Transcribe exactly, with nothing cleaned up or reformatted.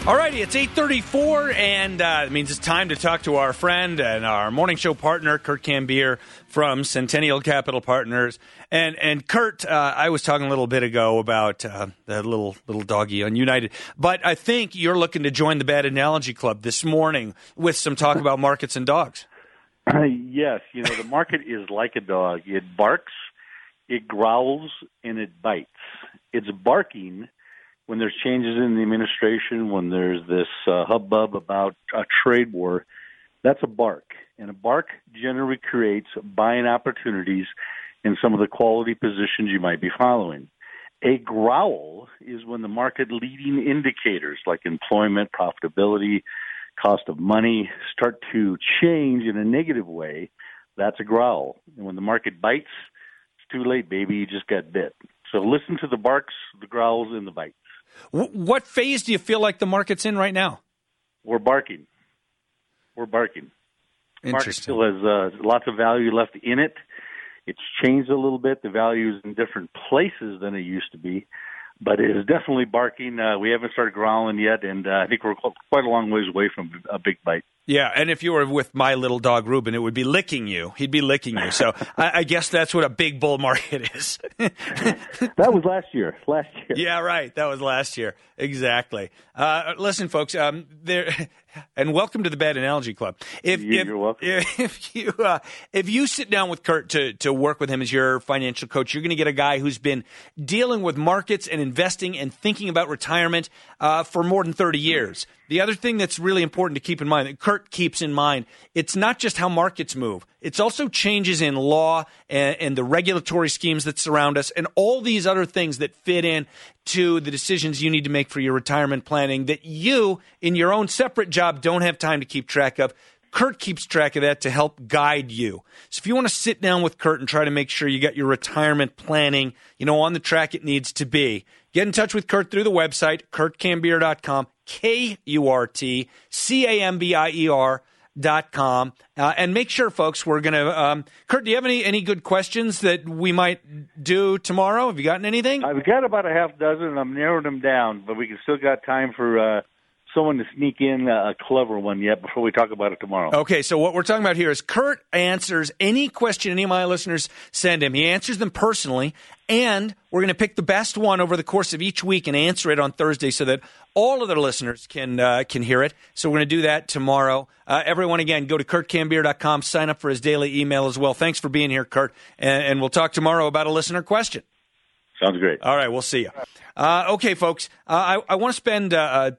All righty, it's eight thirty-four, and uh, it means it's time to talk to our friend and our morning show partner, Kurt Cambier from Centennial Capital Partners. And and Kurt, uh, I was talking a little bit ago about uh, the little little doggy on United, but I think you're looking to join the Bad Analogy Club this morning with some talk about markets and dogs. Uh, yes, you know, the market is like a dog. It barks, it growls, and it bites. It's barking when there's changes in the administration, when there's this uh, hubbub about a trade war. That's a bark. And a bark generally creates buying opportunities in some of the quality positions you might be following. A growl is when the market leading indicators like employment, profitability, cost of money start to change in a negative way. That's a growl. And when the market bites, it's too late, baby. You just got bit. So listen to the barks, the growls, and the bites. What phase do you feel like the market's in right now? We're barking. We're barking. The market still has uh, lots of value left in it. It's changed a little bit. The value is in different places than it used to be, but it is definitely barking. Uh, we haven't started growling yet, and uh, I think we're quite a long ways away from a big bite. Yeah, and if you were with my little dog, Ruben, it would be licking you. He'd be licking you. So I, I guess that's what a big bull market is. That was last year. Last year. Yeah, right. That was last year. Exactly. Uh, listen, folks, um, there, and welcome to the Bad Analogy Club. If, You're if, welcome. If you uh, if you sit down with Kurt to, to work with him as your financial coach, you're going to get a guy who's been dealing with markets and investing and thinking about retirement uh, for more than thirty years. The other thing that's really important to keep in mind, that Kurt keeps in mind, it's not just how markets move. It's also changes in law and, and the regulatory schemes that surround us and all these other things that fit in to the decisions you need to make for your retirement planning that you, in your own separate job, don't have time to keep track of. Kurt keeps track of that to help guide you. So if you want to sit down with Kurt and try to make sure you got your retirement planning, you know, on the track it needs to be, get in touch with Kurt through the website, kurt cambier dot com, K U R T C A M B I E R dot com. Uh, and make sure, folks, we're going to um, – Kurt, do you have any, any good questions that we might do tomorrow? Have you gotten anything? I've got about a half dozen, and I'm narrowing them down, but we can still got time for uh, – someone to sneak in a clever one yet before we talk about it tomorrow. Okay, so what we're talking about here is Kurt answers any question any of my listeners send him. He answers them personally, and we're going to pick the best one over the course of each week and answer it on Thursday so that all of the listeners can uh, can hear it. So we're going to do that tomorrow. Uh, everyone, again, go to kurt cambier dot com, sign up for his daily email as well. Thanks for being here, Kurt, and, and we'll talk tomorrow about a listener question. Sounds great. All right, we'll see you. Uh, okay, folks, uh, I, I want to spend uh,